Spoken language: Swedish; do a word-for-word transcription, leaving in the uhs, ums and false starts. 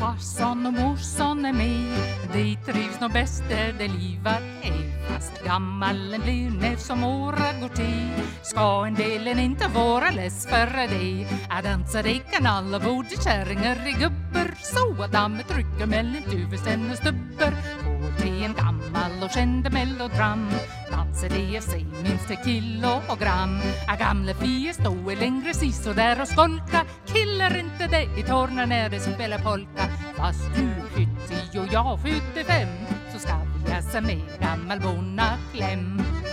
farson och morson är med. De trivs nog bäst där det livat är. Fast gammal en blir när som åra går till. Ska en delen inte vara less för det. Att dansa det kan alla både kärringar i gubber. Så att dammet trycker mellan tuvesen och stubber. Går till en gammal och kände mellodram. Danser det sig minst ett kilogram. A gamla fie stå i längre sis och där och skolka. Killar inte det i torna när det spelar polka. Fast du fytti och jag fytti fem. Så ska vi läsa med gammal bona kläm.